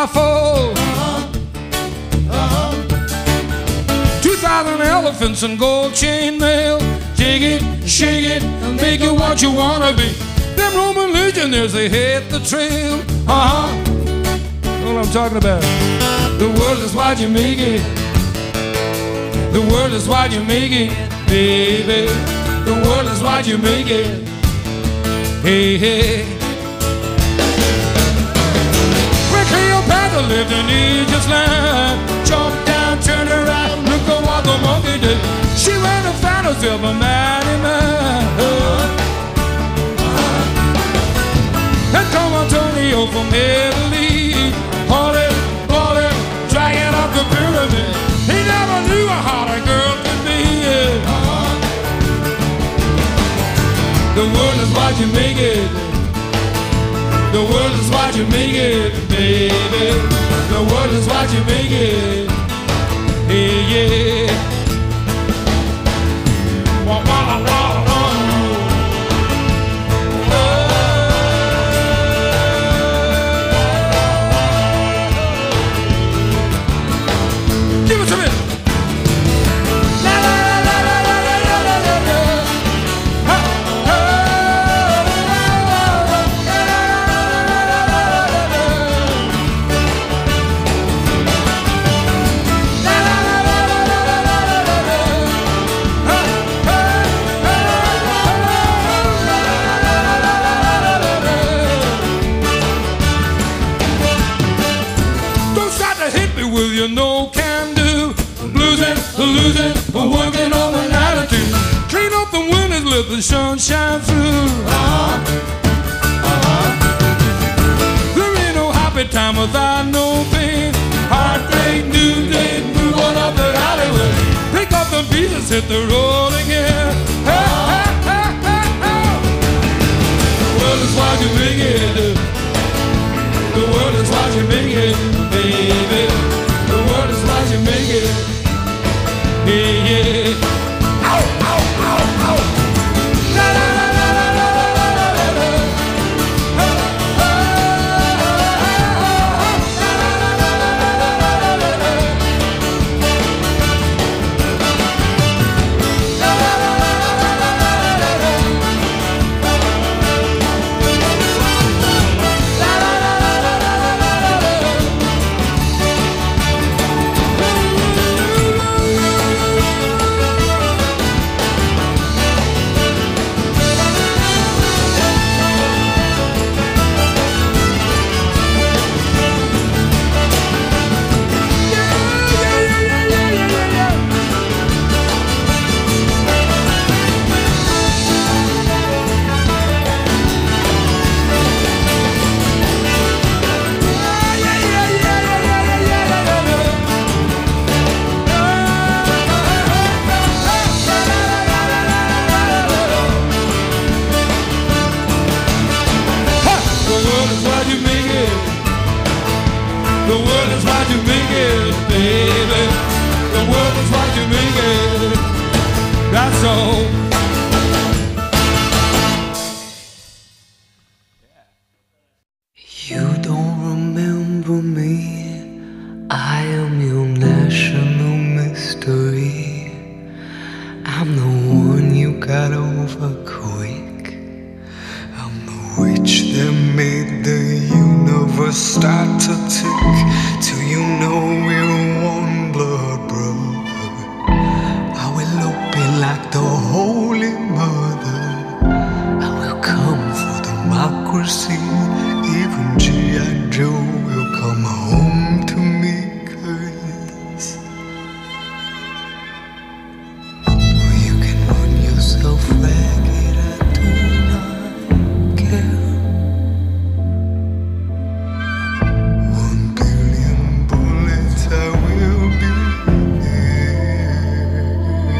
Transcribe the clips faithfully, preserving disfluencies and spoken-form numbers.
four. Two thousand elephants and gold chain mail. Dig it, shake it, make it what you wanna be. Them Roman legionnaires, they hit the trail. Uh-huh. That's what I'm talking about. The world is what you make it. The world is what you make it, baby. The world is what you make it. Hey, hey. When Cleopatra lived in Egypt's land, jump down, turn around, look at what the monkey did. She went and found herself a mighty man. And come Antonio from Italy, hauling, hauling, dragging up the pyramid. He never knew how a girl could be. The world is what you make it. The world is what you make it, baby. The world is what you make it. Hey, yeah. Wah, wah, wah, wah. Give it to me. La la la la la la la la la la. Ha ha. La la la la la la la la la. Ha ha. Don't try to hit me with your no can do. Losing, losing, working on an attitude. Clean up the windows, let the sun shine through. Uh-huh. Uh-huh. There ain't no happy time without no pain. Heartbreak, new day, move on up the alleyway. Pick up the pieces, hit the road again. Hey, hey, hey, hey, hey. The world is what you make it. The world is what you make it, baby. The world is what you make it. Yeah, yeah. Ow, ow, ow, ow. La la la la la la la la la la. Ha, ha, ha, ha. La la la la la la la la. La la la la la la la la. La la la la la la la la. The world is what you make it, baby. The world is what you make it. That's all. You don't remember me. I am your national mystery. I'm the one you got over quick. I'm the witch that made the universe start to tick. Till you know we're one blood brother. I will open like the Holy Mother. I will come for democracy. Even G I. Joe will come home to me, 'cause you can run yourself ragged, I do not care. One billion bullets, I will be here.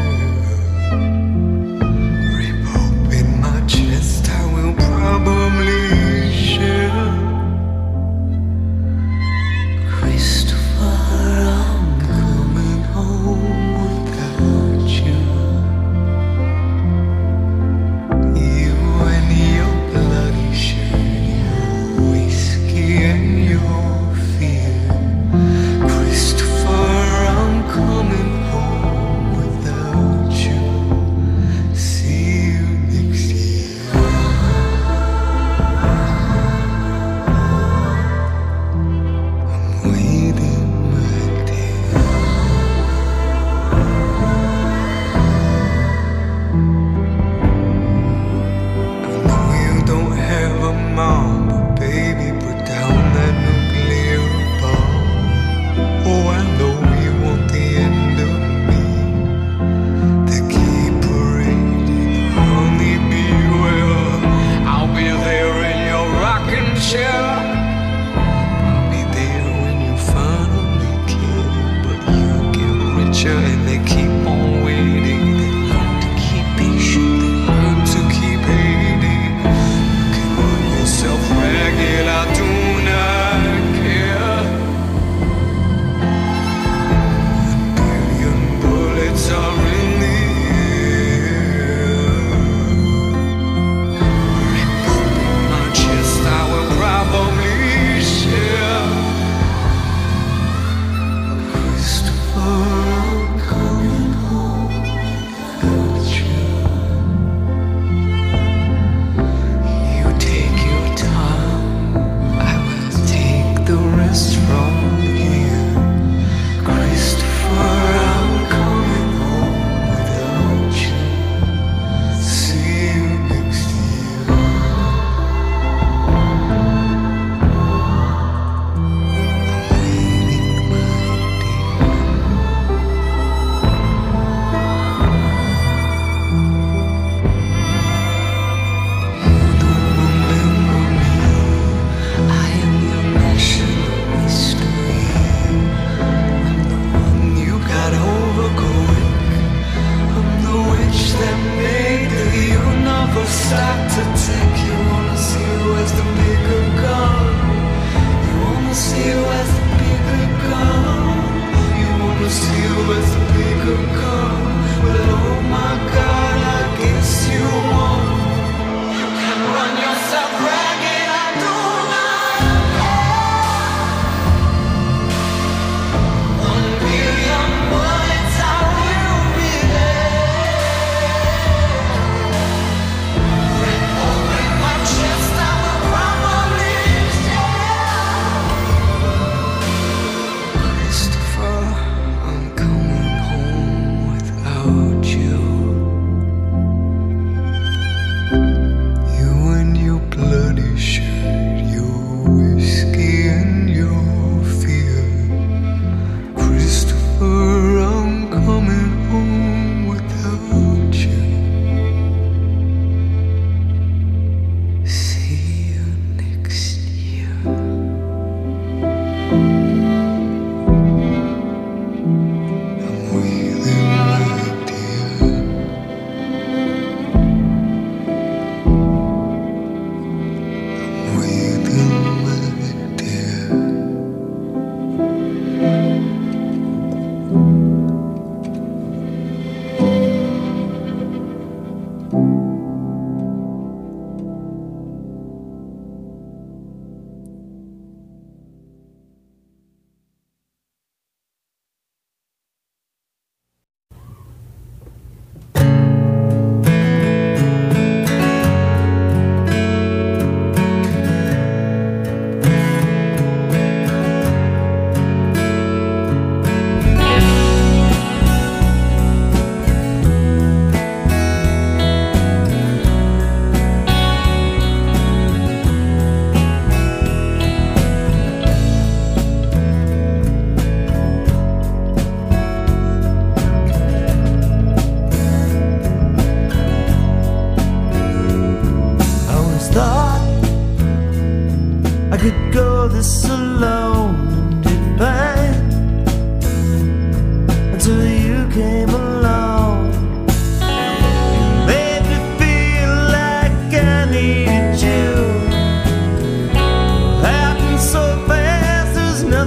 Rip open my chest, I will probably share.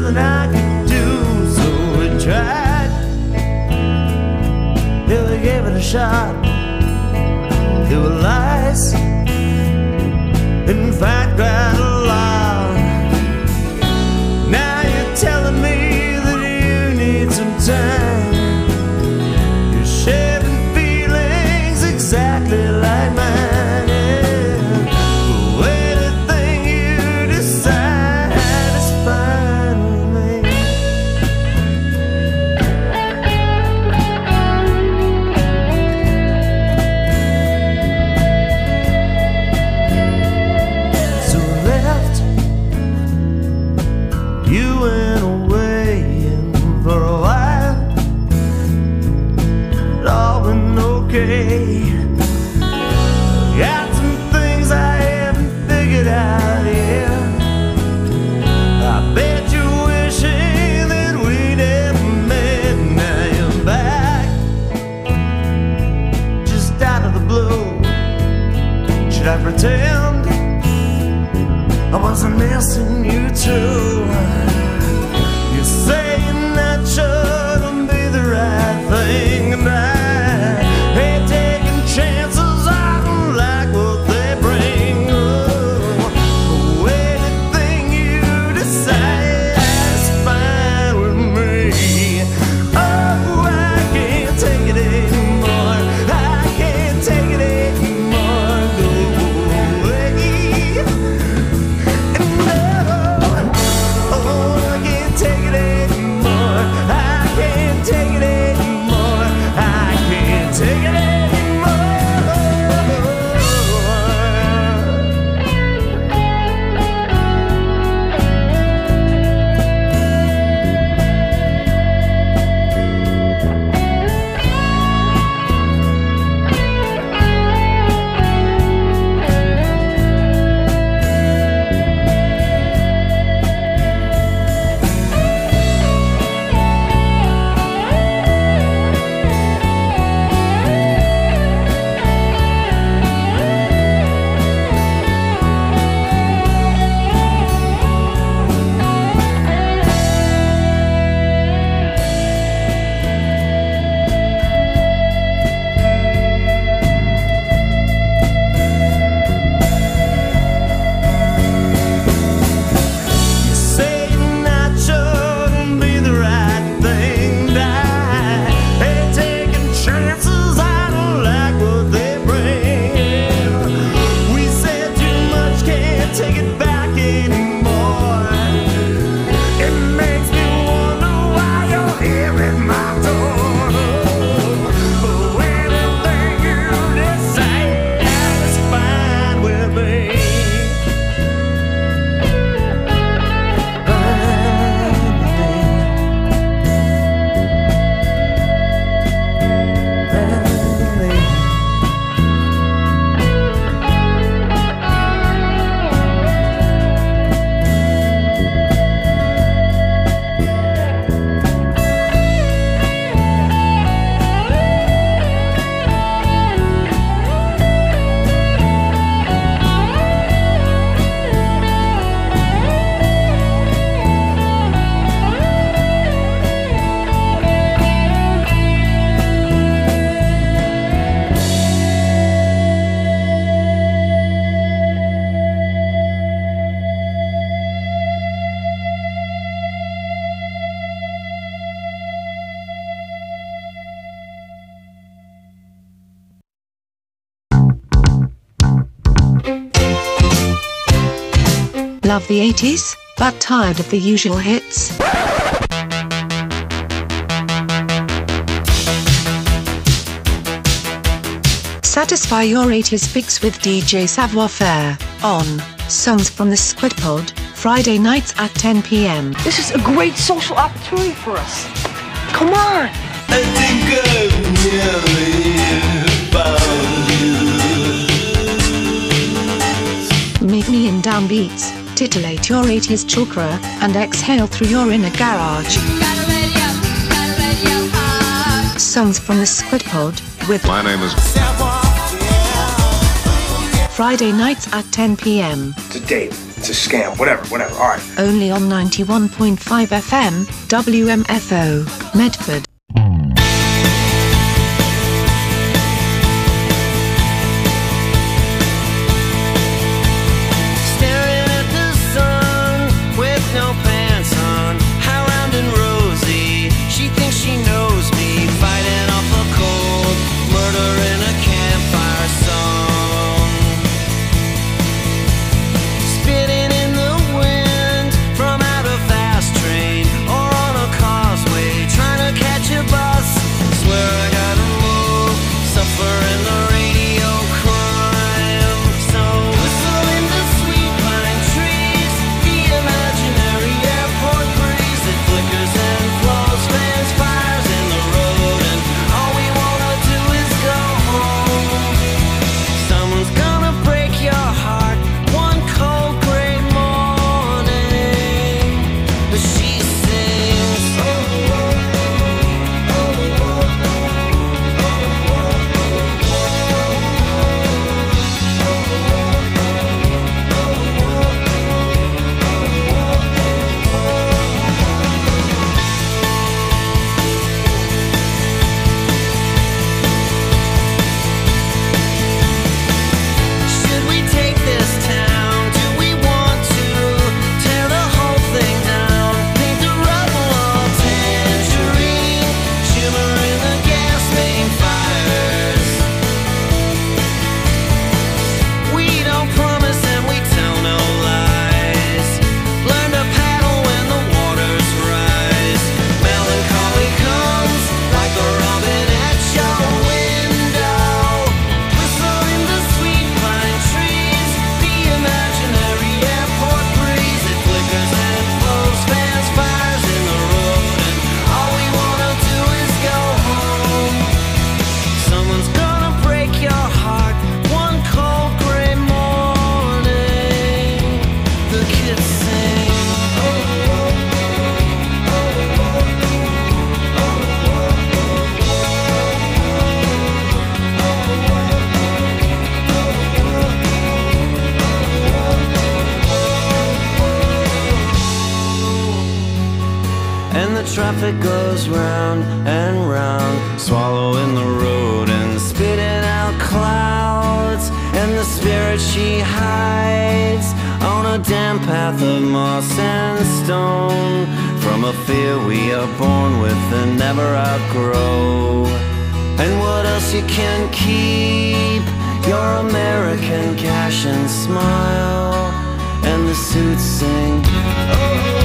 nothing I could do, so we tried. Yeah, we gave it a shot. There were lies, in fact, quite a lot. Now you're telling me that you need some time. You're sharing feelings exactly like mine, yeah. But anything you decide is fine with me. So left, you went away, and for a while it all been okay. Got some things I haven't figured out yet. I bet you're wishing that we never met. Now you're back, just out of the blue. Should I pretend I wasn't missing you too? You're saying that shouldn't be the right thing, and I ain't taking chances. I don't like what they bring. Oh, anything you decide is fine with me. Oh, I can't take it anymore. I can't take it anymore. Go away. Oh, I can't take it anymore. I can't take it anymore. I can't take it anymore. Saying that shouldn't be the right thing. I ain't taking chances. I don't like what they bring. We said too much, can't take it back anymore. It makes me wonder why you're here at my door. Oh, anything you decide is fine with me. Love the eighties, but tired of the usual hits? Satisfy your eighties fix with D J Savoir Faire on Songs from the Squid Pod, Friday nights at ten p m. This is a great social opportunity for us. Come on! I think I've nearly found you. Meet me in downbeats, titillate your eighties chakra, and exhale through your inner garage. Songs from the Squid Pod with My name is Friday nights at ten p m. To date. It's a scam. Whatever, whatever. All right. Only on ninety-one point five F M, W M F O, Medford. Traffic goes round and round, swallowing the road and spitting out clouds. And the spirit she hides on a damp path of moss and stone, from a fear we are born with and never outgrow. And what else you can keep? Your American cash and smile. And the suits sing, oh.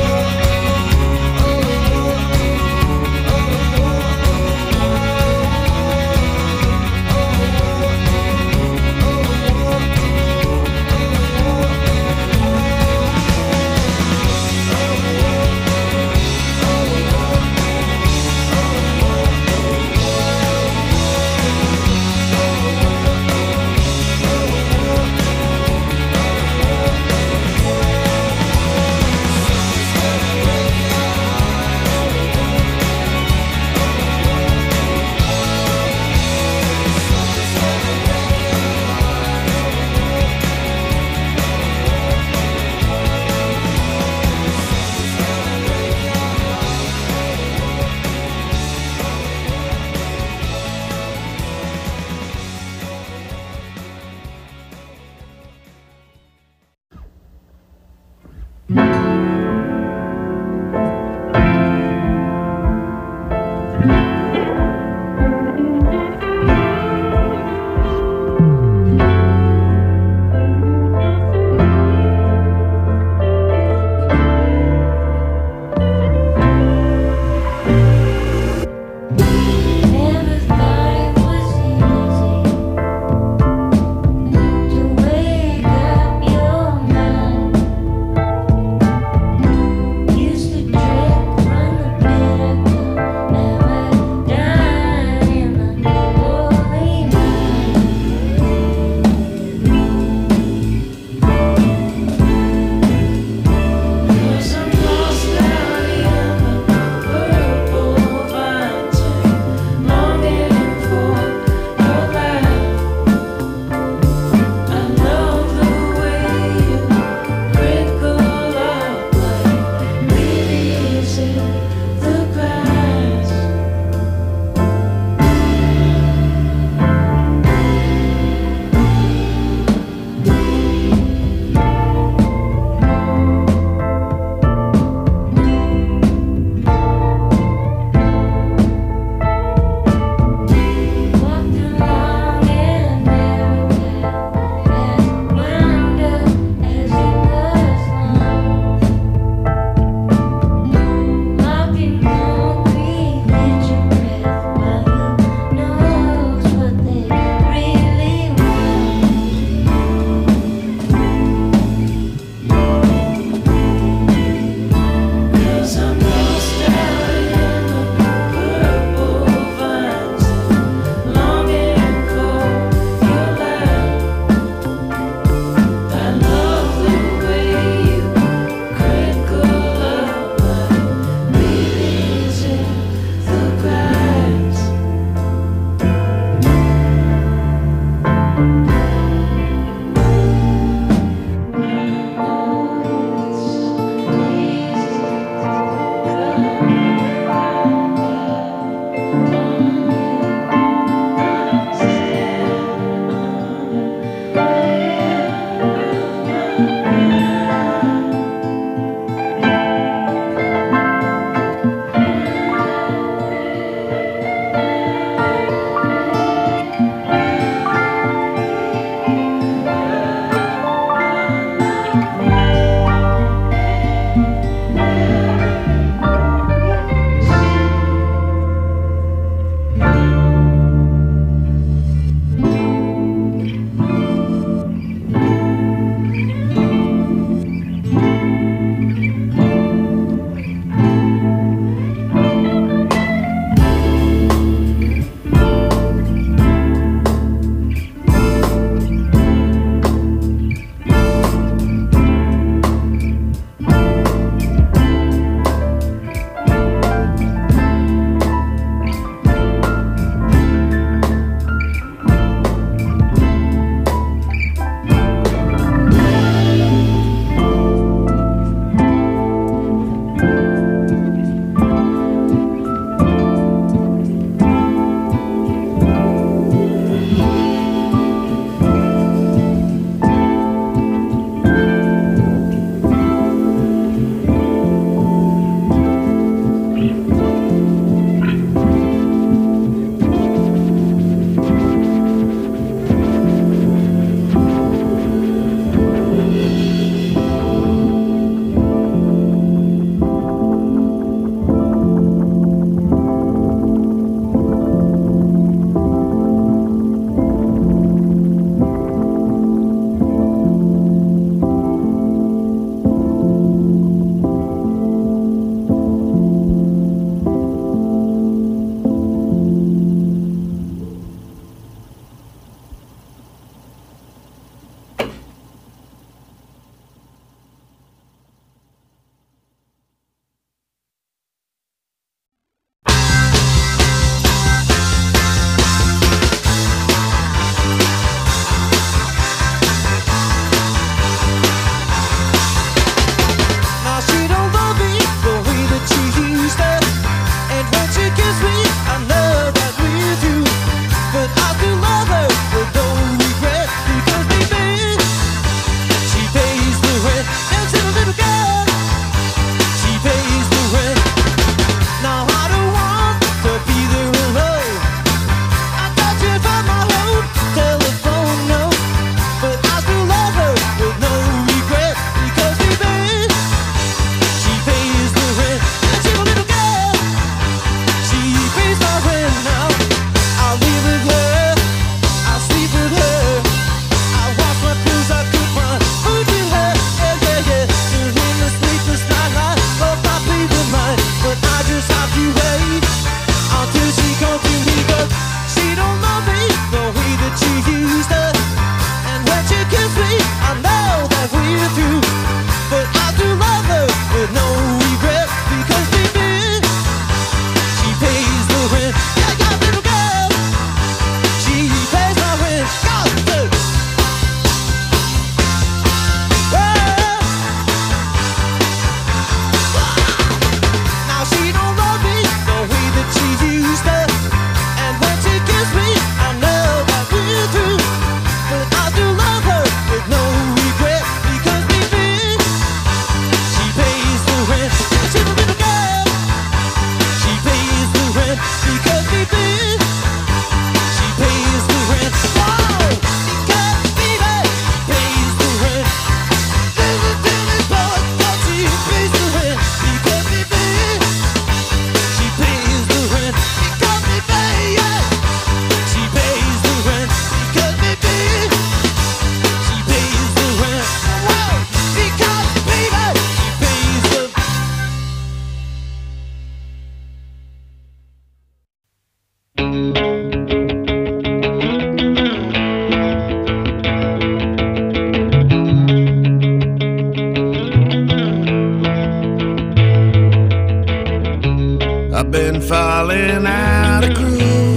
I've been falling out of groove.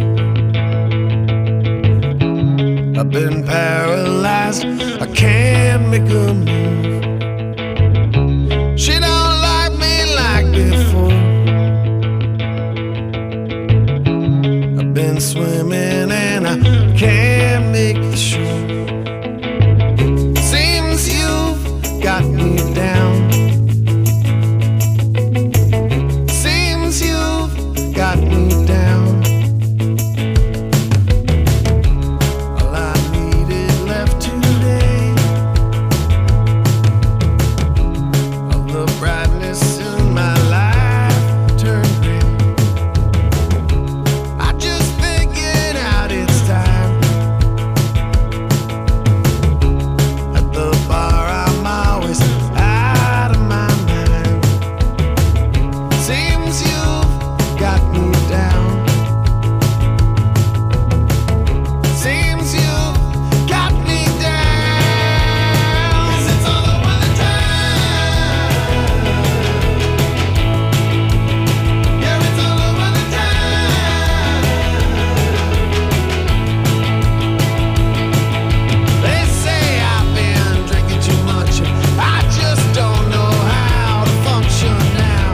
I've been paralyzed, I can't make a move. She don't like me like before. I've been swimming and I can't make the shore. Seems you've got me down. Seems you've got me down. All I needed left today, all the brightness in my life turned gray. I just figured out it's time. At the bar I'm always out of my mind. Seems you've got me down. Seems you've got me down. 'Cause it's all over the town. Yeah, it's all over the town. They say I've been drinking too much. I just don't know how to function now.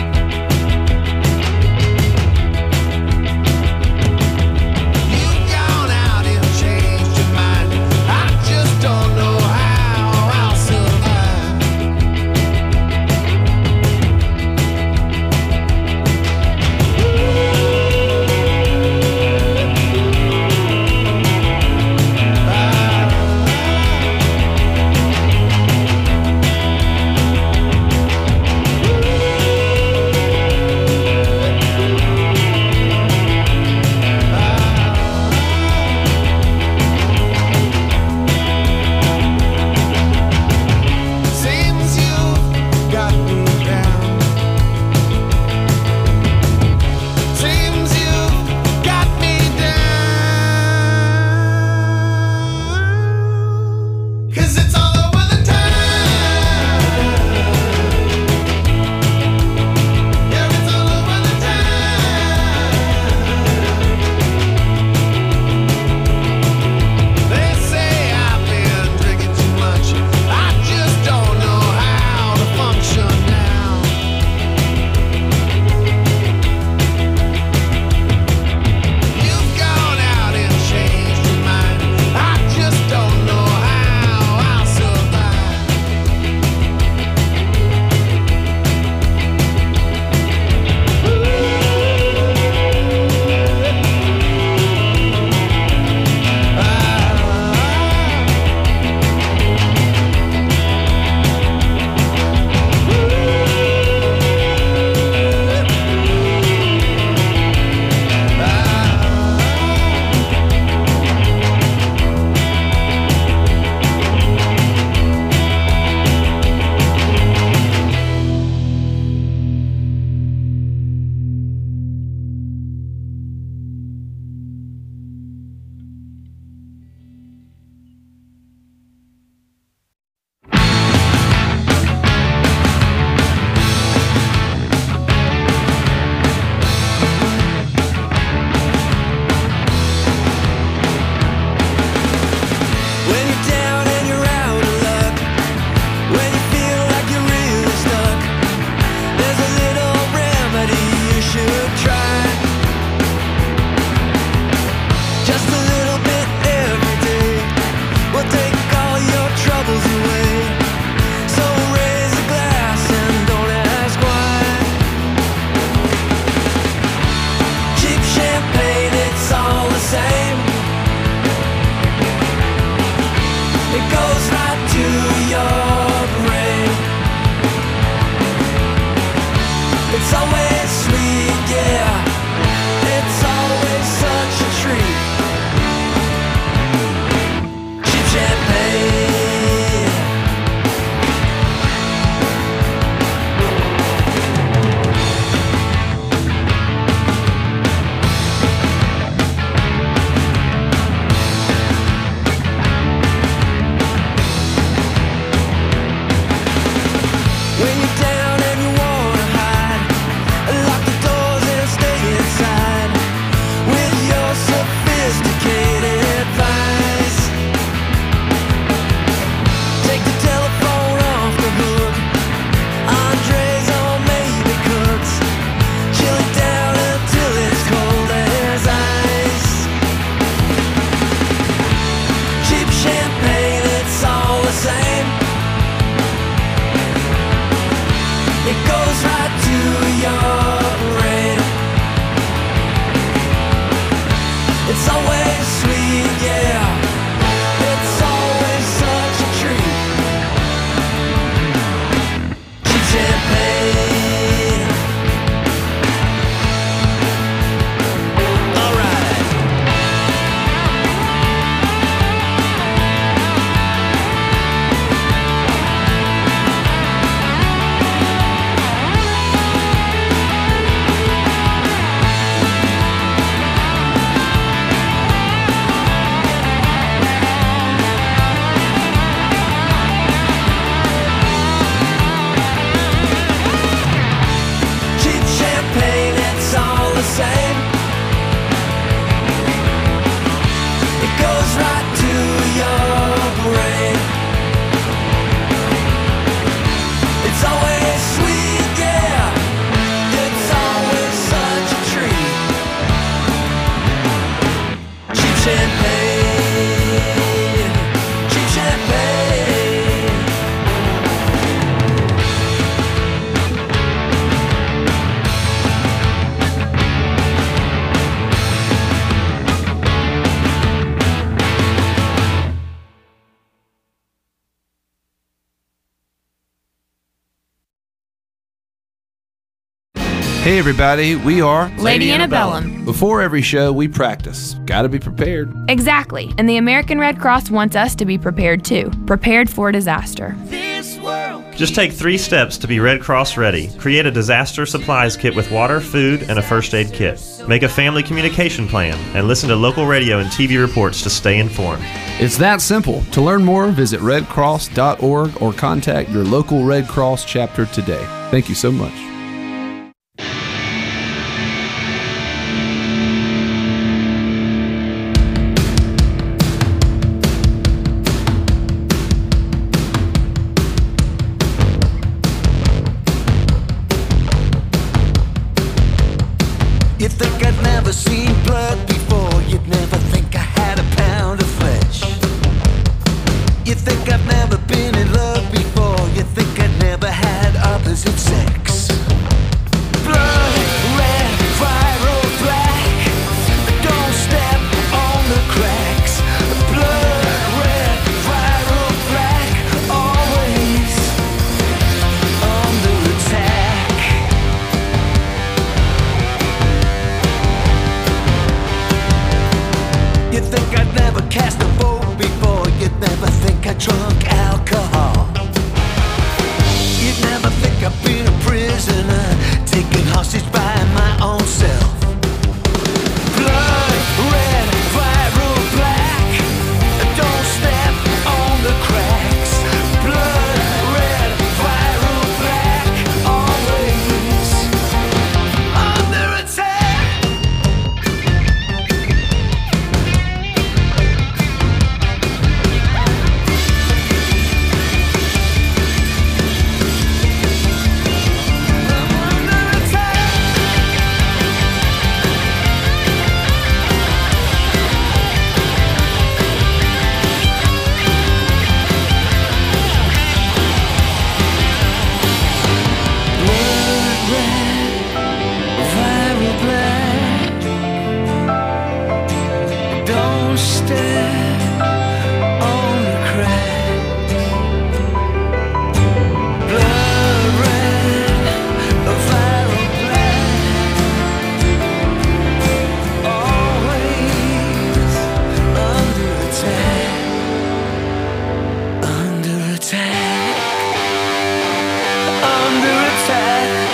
You've gone out and changed your mind. I just don't know how I'll survive. Seems you've got me down. Seems you've got me down. 'Cause it's all over the town. Yeah, it's all over the town. They say I've been drinking too much. I just don't know how to function now. You've gone out and changed your mind. I just don't know how I'll survive. When you're down and you're out of luck, when you feel like you're really stuck, there's a little remedy you should try. Just a little bit every day will take all your troubles away. So raise a glass and don't ask why. Cheap champagne, it's all the same. It goes right to your brain. It's always sweet, yeah. It's always such a treat. Cheap champagne. When you're down and you wanna hide, Hey everybody, we are Lady Antebellum. Before every show, we practice. Gotta be prepared. Exactly, and the American Red Cross wants us to be prepared too. Prepared for disaster. Just take three steps to be Red Cross ready. Create a disaster supplies kit with water, food, and a first aid kit. Make a family communication plan and listen to local radio and T V reports to stay informed. It's that simple. To learn more, visit red cross dot org or contact your local Red Cross chapter today. Thank you so much. You think I'd never seen blood before, you'd never think I had a pound of flesh. You think I've never been in love before, you think I'd never had opposite sex. Blood, red, viral, black, don't step on the cracks. Blood, red, viral, black, always under attack. You think I'd never cast a vote before, you'd never think I drunk alcohol. You'd never think I've been a prisoner, taken hostage by my own self. Blood, red, viral, black, don't step on the cracks. Blood, red, viral, black, always under attack. Don't step on the cracks. Blood red, viral black, always under attack, under attack, under attack.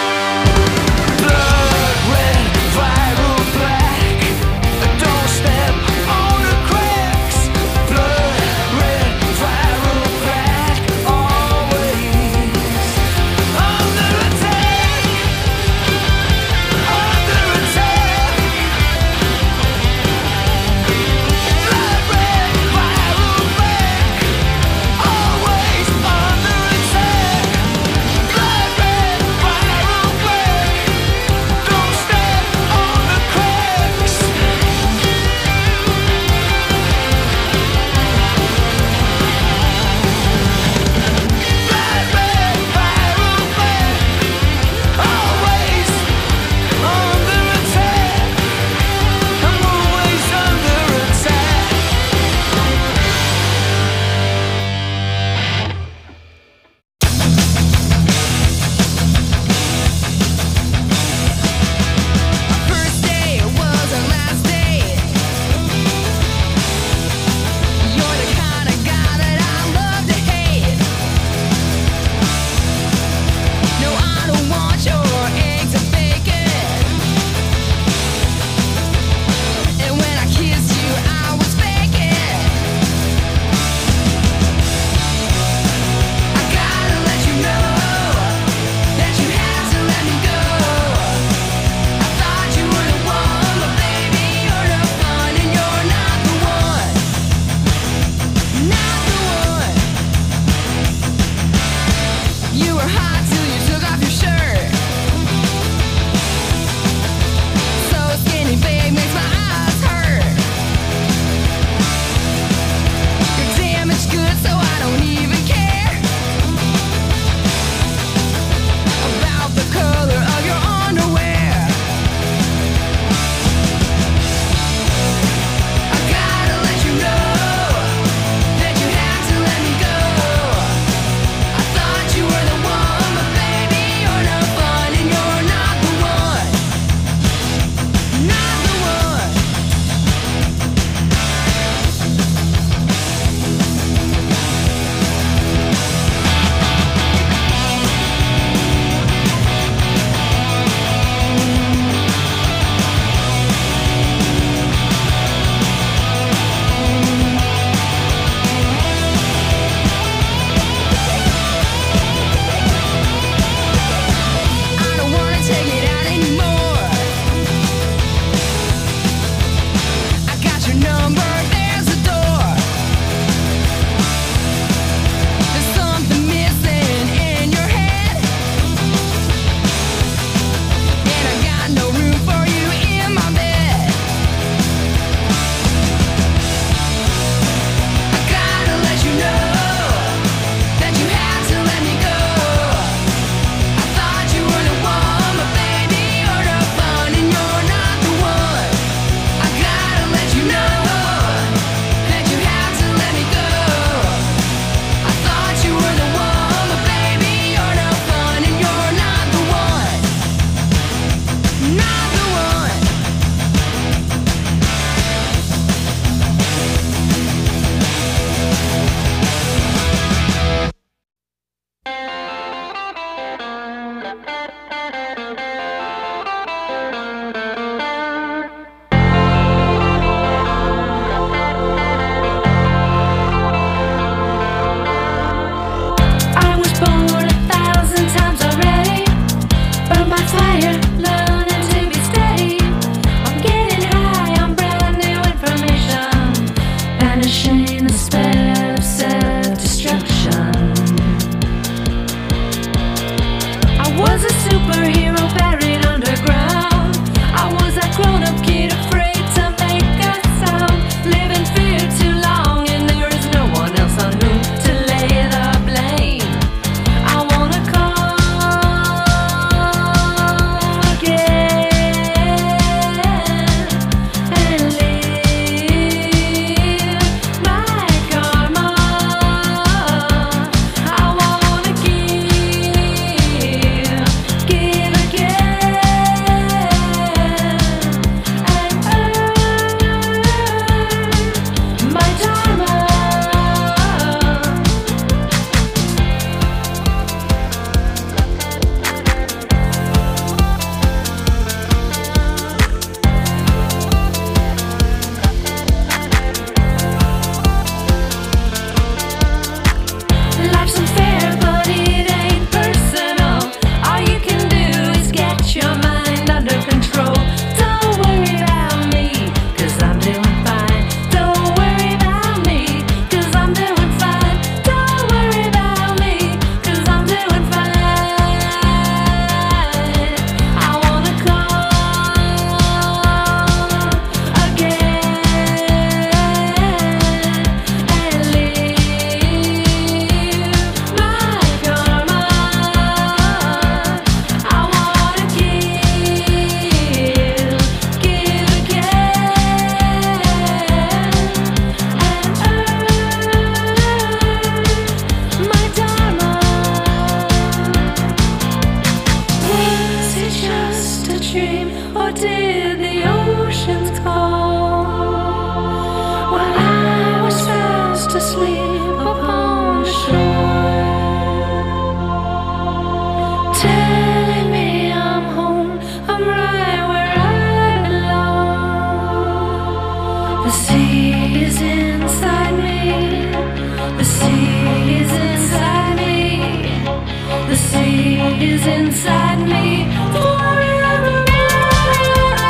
Blood red, viral black, don't step did the oceans call while I was fast asleep upon the shore, telling me I'm home, I'm right where I belong. The sea is inside me, the sea is inside me, the sea is inside me forevermore.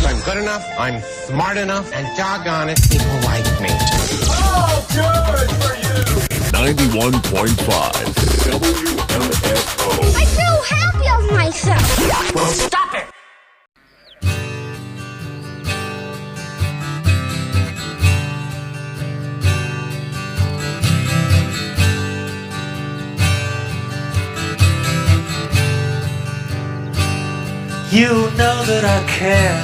I'm good enough, I'm smart enough, and doggone it, people like me. Oh, good for you! ninety-one point five W M F O. I feel happy of myself. Well, stop it! You know that I care.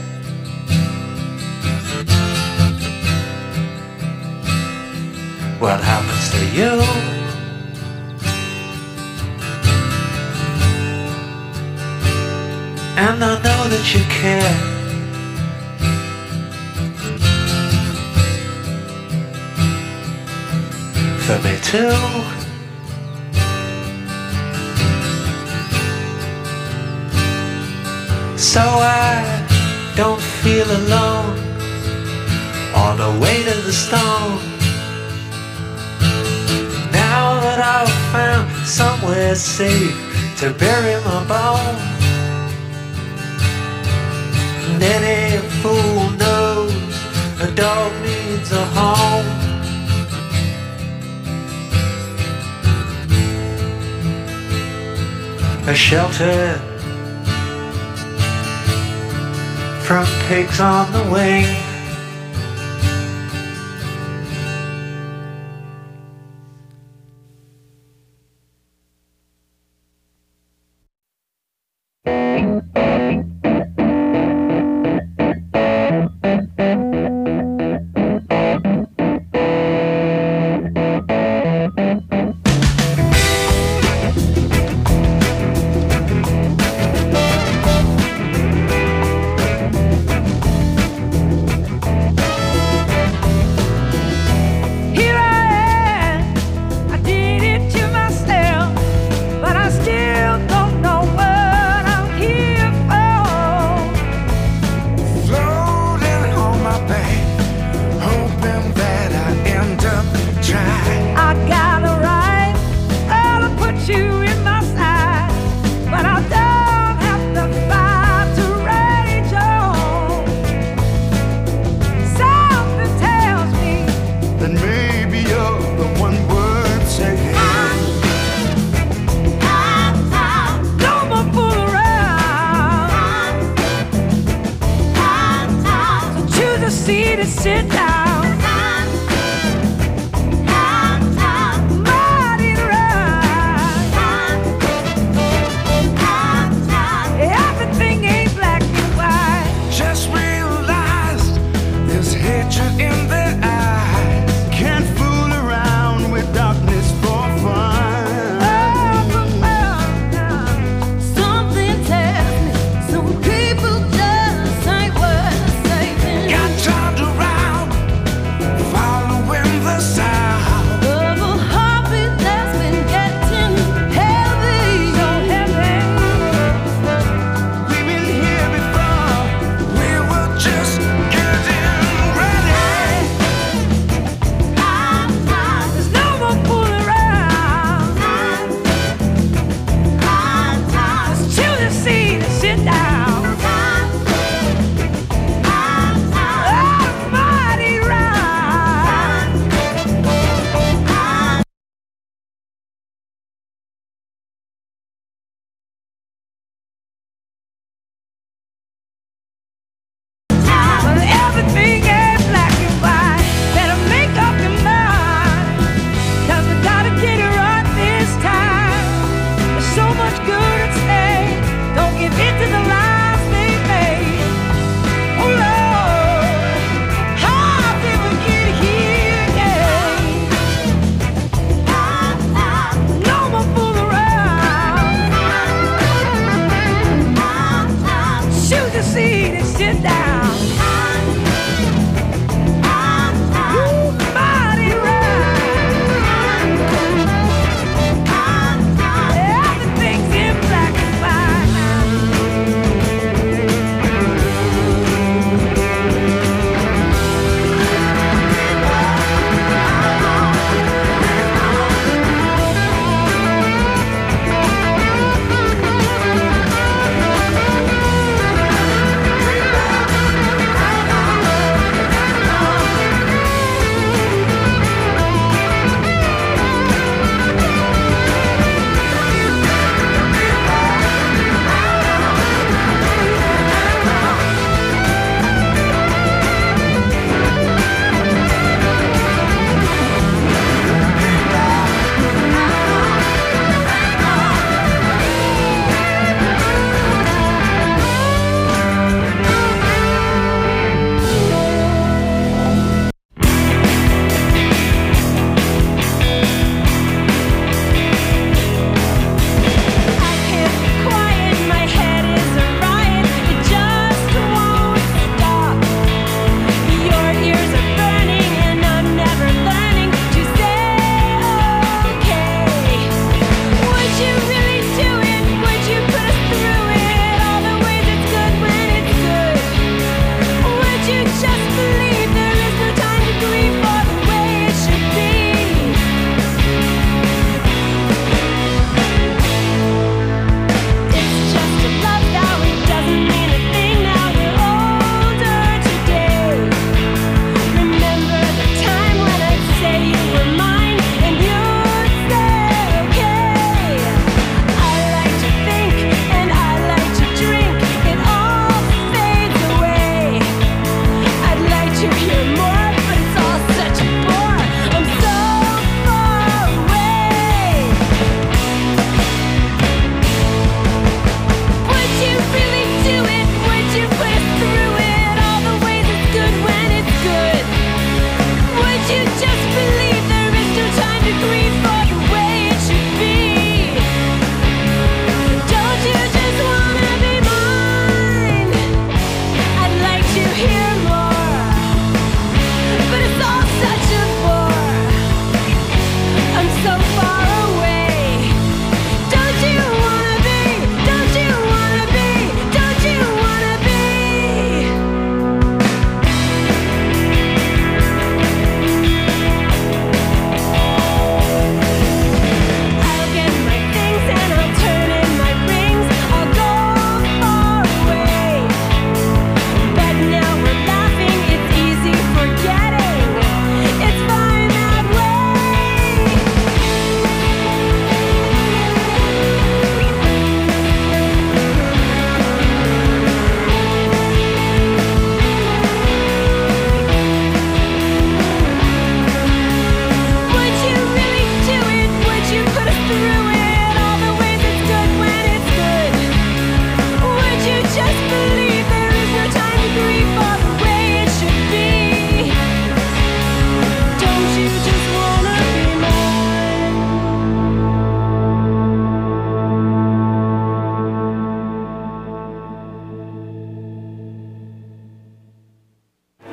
What happens to you? And I know that you care. For me too. So I don't feel alone on the way to the stone. Now that I've found somewhere safe to bury my bones, and any fool knows a dog needs a home. A shelter from pigs on the wing.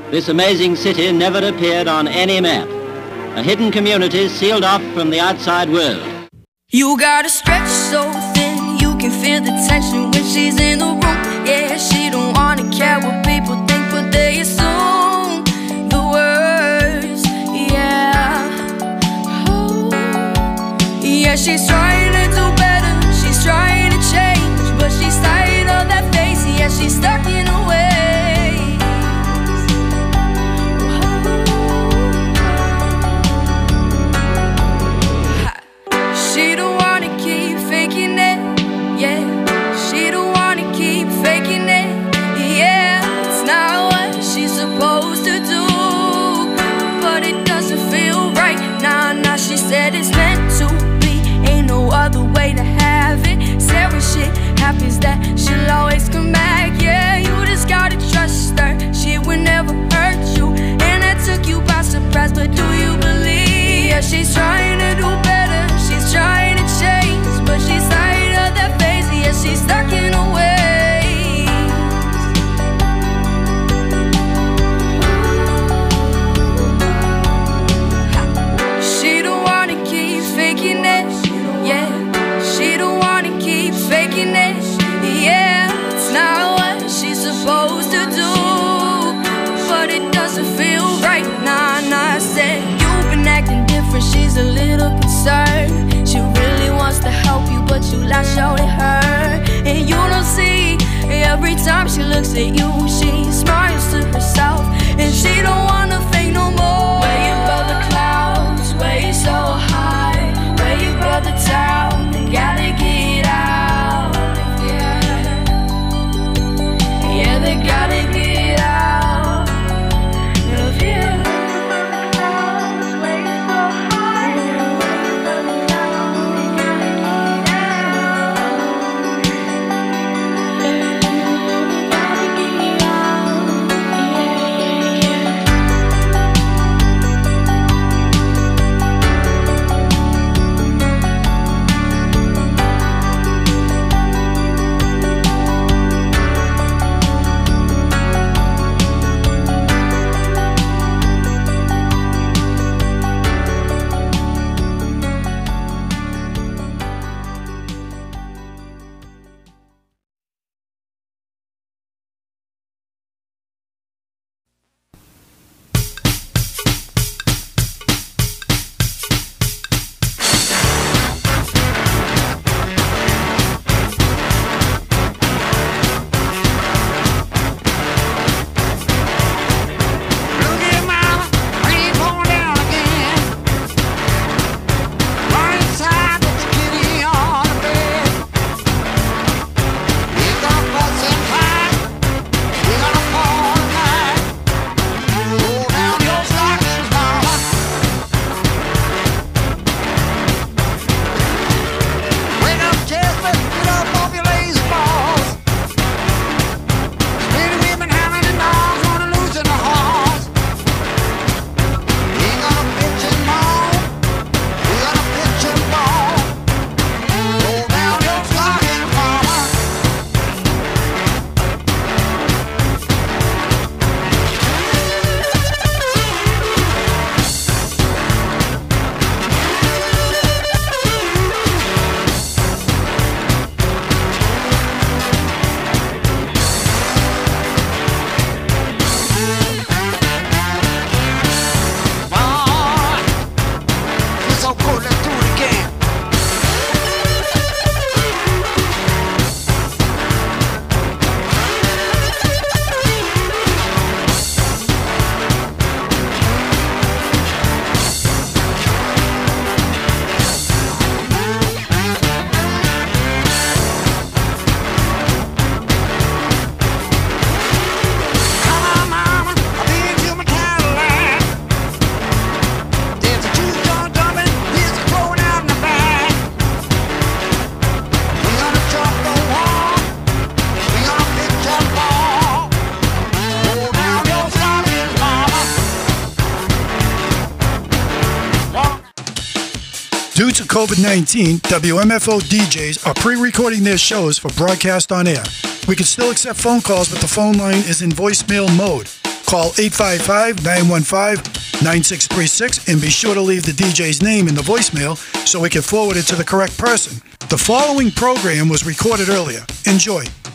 this amazing city never appeared on any map. A hidden community sealed off from the outside world. You gotta stretch so thin, you can feel the tension when she's in the room. Yeah, she don't wanna care what people think, but they assume the worst. Yeah, oh. Yeah, she's trying to do better, she's trying to change, but she's tired of that face. Yeah, she's stuck in her ways. She don't wanna keep faking it, yeah. She don't wanna keep faking it, yeah. It's not what she's supposed to do, but it doesn't feel right. Nah, nah, she said it's meant to be, ain't no other way to have it. Said when shit happens that she'll always come back, yeah. You just gotta trust her, she will never hurt you. And that took you by surprise, but do you believe? Yeah, she's trying to do better, she's trying to change, but she's tired of that phase. Yeah, she's stuck in her ways. She don't wanna keep faking it, yeah. She don't wanna keep faking it, yeah. It's not what she's supposed to do, but it doesn't feel right. Nah, nah, I said you've been acting different, she's a little concerned. She really wants to help you, but you lash out at her. And you don't see, every time she looks at you, she smiles to herself. And she don't wanna fake no more. Where you above the clouds, where you so high, where you above the town, they gotta get out. Yeah, yeah, they gotta get out of here. Due to COVID nineteen, W M F O D Js are pre-recording their shows for broadcast on air. We can still accept phone calls, but the phone line is in voicemail mode. Call eight five five, nine one five, nine six three six and be sure to leave the D J's name in the voicemail so we can forward it to the correct person. The following program was recorded earlier. Enjoy.